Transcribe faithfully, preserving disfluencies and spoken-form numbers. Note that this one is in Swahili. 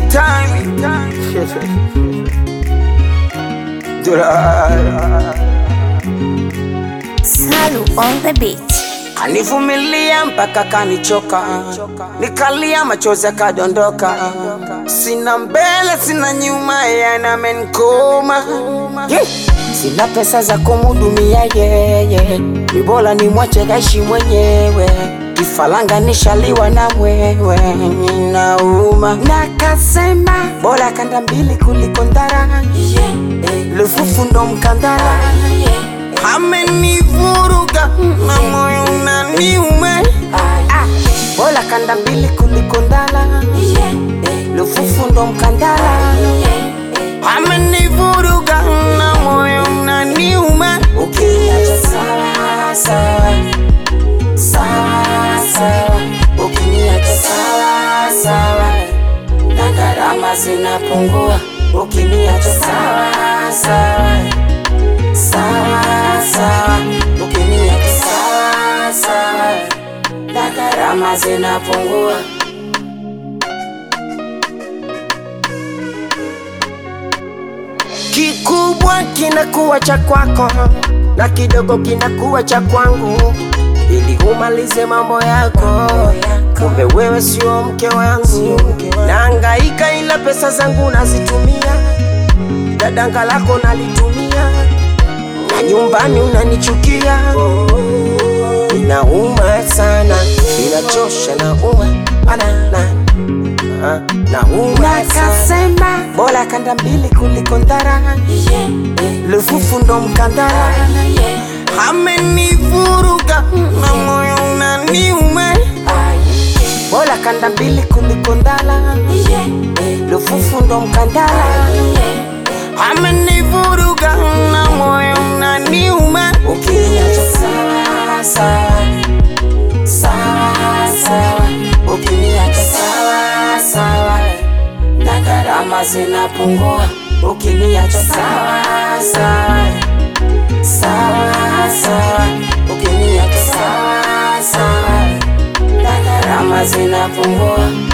time. Salu on the beat. Anivumilia mpaka kanichoka, nikalia machozi yakadondoka. Sina mbele sina nyuma, yanamenikoma. Yeah. Sina pesa za kumhudumia yeye, ni bora nimwache kaishi mwenyewe. Kifalanga nishaliwa na wewe, ninauma. Nakasema bora kanda mbili kuliko ndara, lufufu ndo mkandara. Amenivuruga na moyo unaniuma. Bora kanda mbili kuliko ndala, lufufu ndo mkandara. Amenivuruga na moyo unaniuma. Ukiniacha sawa sawa, sawa sawa. Ukiniacha sawa sawa, na gharama zinapungua. Ukiniacha sawa sawa, sawa sawa. Ukiniacha sawa sawa, na gharama zinapungua. Kikubwa kinakuwa cha kwako na kidogo kinakuwa cha kwangu, ili umalize mambo yako. Kumbe wewe sio mke wangu, nahangaika ila pesa zangu nazitumia, dadanga lako nalitumia, na nyumbani unanichukia. Inauma sana, inachosha, nauma banana, nauma. Nakasema bora kanda mbili kuliko ndara, lufufu ndo mkandara. Amenivuruga na moyo unaniuma. Bora kanda mbili kuliko ndala, lufufu ndo mkandara. Amenivuruga na moyo unaniuma. Ukiniacha sawa sawa, sawa sawa. Ukiniacha sawa sawa, na gharama zinapungua. Ukiniacha sawa sawa, sawa sawa. Ukiniacha sawa sawa, na gharama zinapungua.